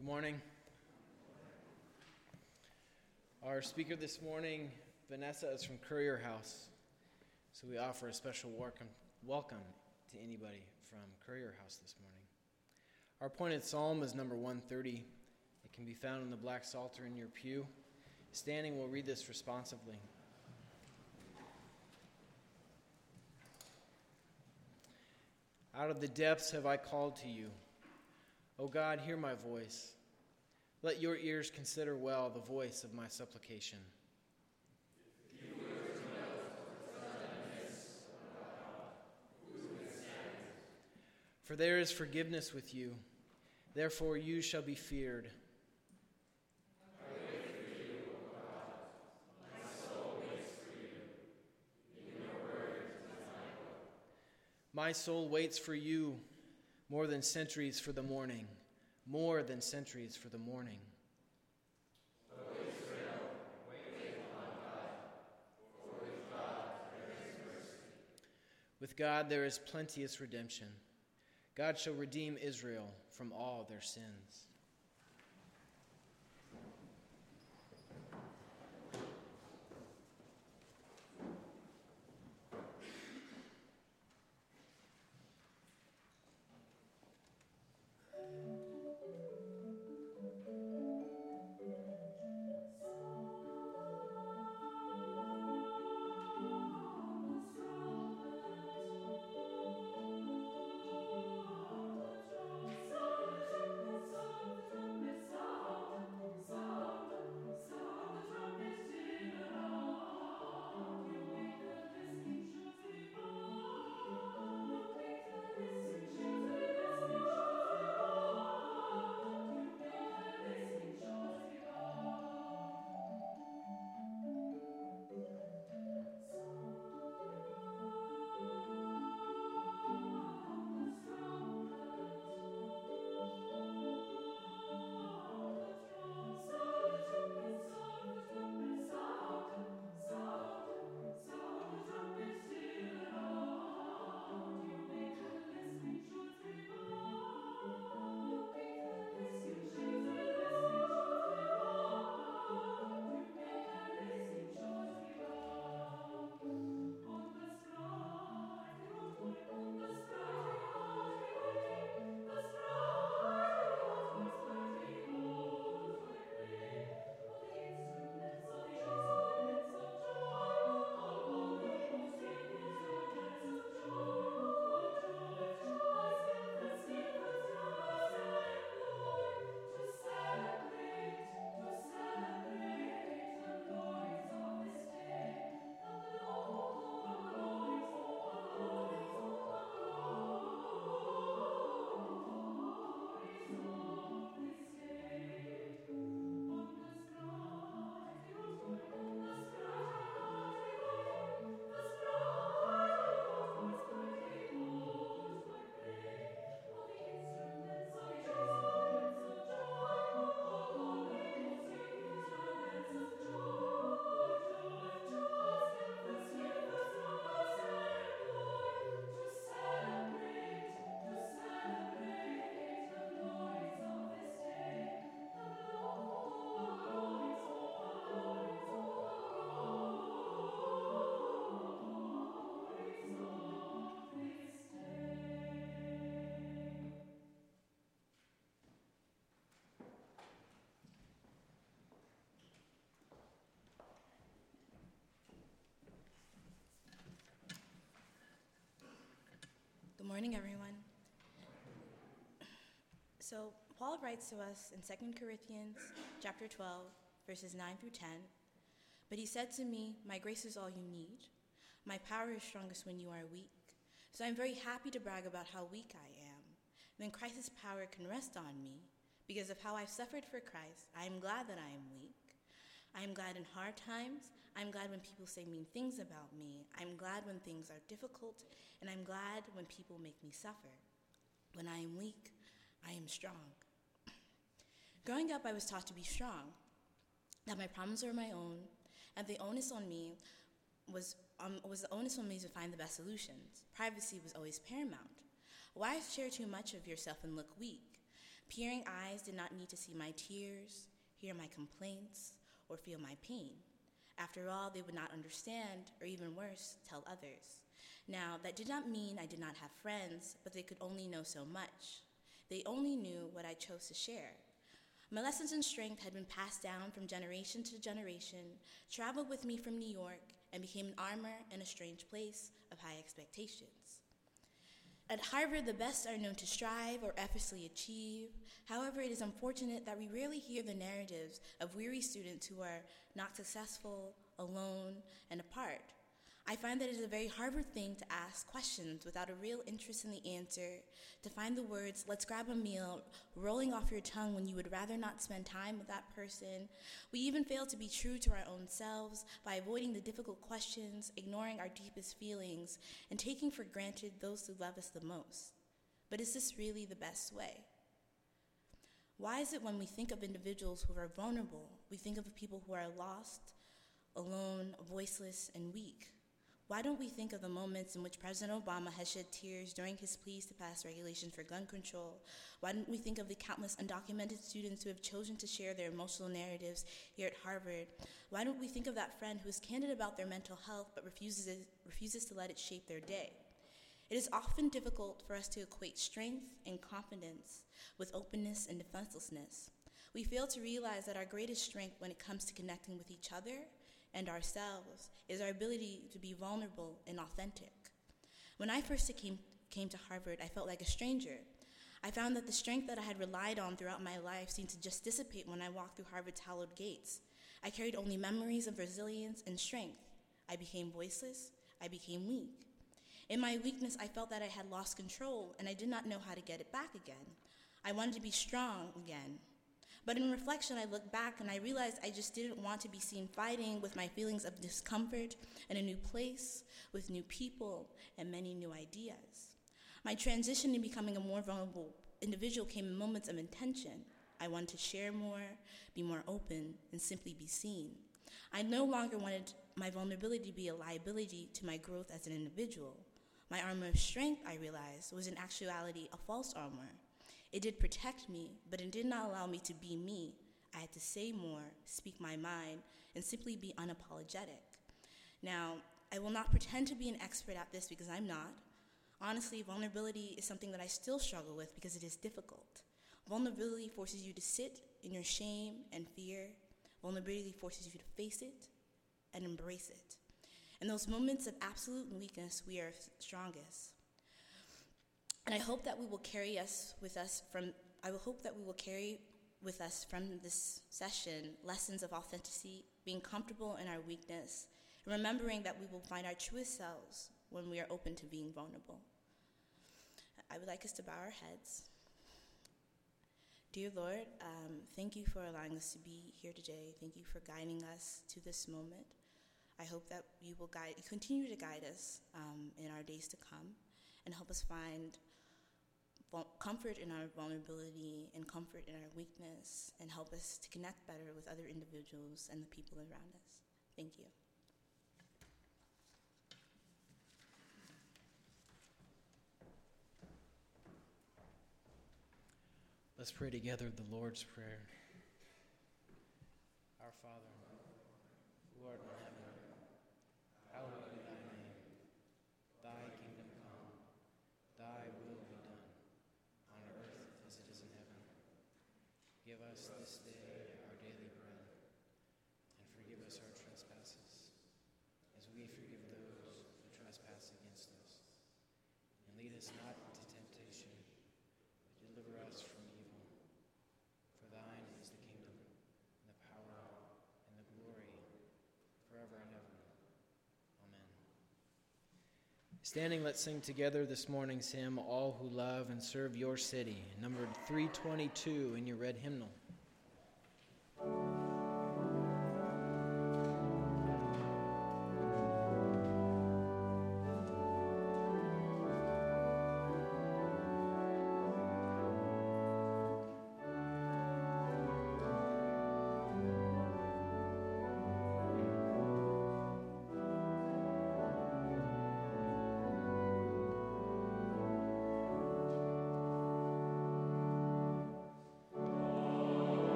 Good morning. Our speaker this morning, Vanessa, is from Courier House. So we offer a special welcome to anybody from Courier House this morning. Our appointed psalm is number 130. It can be found in the black psalter in your pew. Standing, we'll read this responsively. Out of the depths have I called to you. O God, hear my voice. Let your ears consider well the voice of my supplication. For there is forgiveness with you, therefore you shall be feared. I wait for you, O God. My soul waits for you. In your word does I hope. My soul waits for you more than centuries for the morning, more than centuries for the morning. O Israel, wait upon God, for with God there is mercy. With God there is plenteous redemption. God shall redeem Israel from all their sins. Good morning, everyone. So Paul writes to us in 2 Corinthians chapter 12, verses 9 through 10. But he said to me, "My grace is all you need. My power is strongest when you are weak. So I'm very happy to brag about how weak I am. Then Christ's power can rest on me. Because of how I've suffered for Christ, I am glad that I am weak. I am glad in hard times. I'm glad when people say mean things about me. I'm glad when things are difficult, and I'm glad when people make me suffer. When I am weak, I am strong." Growing up, I was taught to be strong, that my problems were my own, and the onus on me was the onus on me to find the best solutions. Privacy was always paramount. Why share too much of yourself and look weak? Peering eyes did not need to see my tears, hear my complaints, or feel my pain. After all, they would not understand, or even worse, tell others. Now, that did not mean I did not have friends, but they could only know so much. They only knew what I chose to share. My lessons in strength had been passed down from generation to generation, traveled with me from New York, and became an armor in a strange place of high expectations. At Harvard, the best are known to strive or effortlessly achieve. However, it is unfortunate that we rarely hear the narratives of weary students who are not successful, alone, and apart. I find that it is a very Harvard thing to ask questions without a real interest in the answer, to find the words, "let's grab a meal," rolling off your tongue when you would rather not spend time with that person. We even fail to be true to our own selves by avoiding the difficult questions, ignoring our deepest feelings, and taking for granted those who love us the most. But is this really the best way? Why is it when we think of individuals who are vulnerable, we think of people who are lost, alone, voiceless, and weak? Why don't we think of the moments in which President Obama has shed tears during his pleas to pass regulations for gun control? Why don't we think of the countless undocumented students who have chosen to share their emotional narratives here at Harvard? Why don't we think of that friend who is candid about their mental health but refuses to let it shape their day? It is often difficult for us to equate strength and confidence with openness and defenselessness. We fail to realize that our greatest strength when it comes to connecting with each other and ourselves is our ability to be vulnerable and authentic. When I first came to Harvard, I felt like a stranger. I found that the strength that I had relied on throughout my life seemed to just dissipate when I walked through Harvard's hallowed gates. I carried only memories of resilience and strength. I became voiceless. I became weak. In my weakness, I felt that I had lost control, and I did not know how to get it back again. I wanted to be strong again. But in reflection, I looked back and I realized I just didn't want to be seen fighting with my feelings of discomfort in a new place, with new people, and many new ideas. My transition in becoming a more vulnerable individual came in moments of intention. I wanted to share more, be more open, and simply be seen. I no longer wanted my vulnerability to be a liability to my growth as an individual. My armor of strength, I realized, was in actuality a false armor. It did protect me, but it did not allow me to be me. I had to say more, speak my mind, and simply be unapologetic. Now, I will not pretend to be an expert at this because I'm not. Honestly, vulnerability is something that I still struggle with because it is difficult. Vulnerability forces you to sit in your shame and fear. Vulnerability forces you to face it and embrace it. In those moments of absolute weakness, we are strongest. And I hope that we will carry with us from this session lessons of authenticity, being comfortable in our weakness, and remembering that we will find our truest selves when we are open to being vulnerable. I would like us to bow our heads. Dear Lord, thank you for allowing us to be here today. Thank you for guiding us to this moment. I hope that you will continue to guide us in our days to come and help us find comfort in our vulnerability and comfort in our weakness, and help us to connect better with other individuals and the people around us. Thank you. Let's pray together the Lord's Prayer. Our Father, who art in heaven, hallowed be thy name. Thy kingdom come, thy will be done, on earth as it is in heaven. Give us this day our daily bread, and forgive us our trespasses, as we forgive those who trespass against us. And lead us not into temptation, but deliver us from evil. For thine is the kingdom, and the power, and the glory, forever and ever. Amen. Standing, let's sing together this morning's hymn, All Who Love and Serve Your City, numbered 322 in your red hymnal.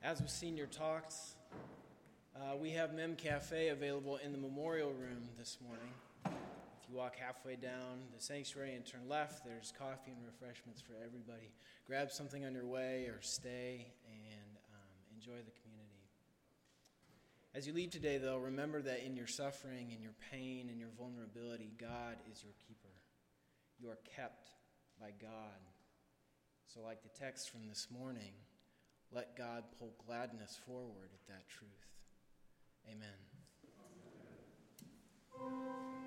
As with senior talks, we have Mem Cafe available in the memorial room this morning. If you walk halfway down the sanctuary and turn left, there's coffee and refreshments for everybody. Grab something on your way or stay and enjoy the community. As you leave today, though, remember that in your suffering, in your pain, in your vulnerability, God is your keeper. You are kept by God. So like the text from this morning, let God pull gladness forward at that truth. Amen.